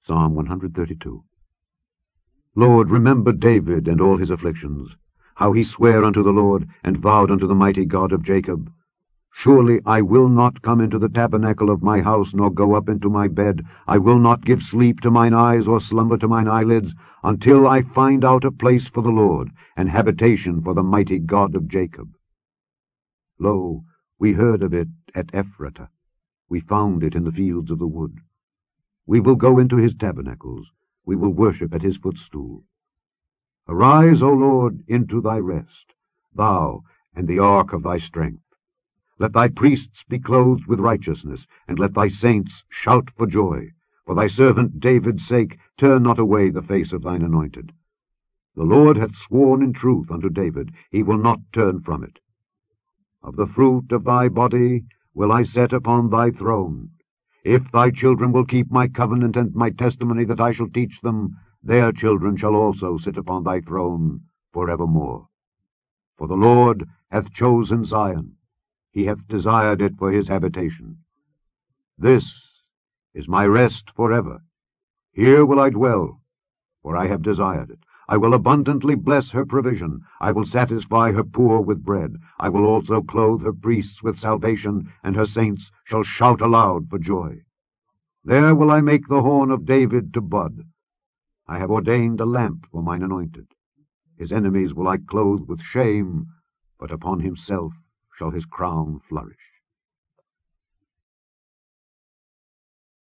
Psalm 132. Lord, remember David and all his afflictions, how he sware unto the Lord, and vowed unto the mighty God of Jacob, Surely I will not come into the tabernacle of my house, nor go up into my bed. I will not give sleep to mine eyes, or slumber to mine eyelids, until I find out a place for the Lord, an habitation for the mighty God of Jacob. Lo, we heard of it at Ephratah. We found it in the fields of the wood. We will go into his tabernacles. We will worship at his footstool. Arise, O Lord, into thy rest, thou and the ark of thy strength. Let thy priests be clothed with righteousness, and let thy saints shout for joy. For thy servant David's sake, turn not away the face of thine anointed. The Lord hath sworn in truth unto David, he will not turn from it. Of the fruit of thy body will I set upon thy throne. If thy children will keep my covenant and my testimony that I shall teach them, their children shall also sit upon thy throne for evermore. For the Lord hath chosen Zion, he hath desired it for his habitation. This is my rest forever. Here will I dwell, for I have desired it. I will abundantly bless her provision. I will satisfy her poor with bread. I will also clothe her priests with salvation, and her saints shall shout aloud for joy. There will I make the horn of David to bud. I have ordained a lamp for mine anointed. His enemies will I clothe with shame, but upon himself shall his crown flourish.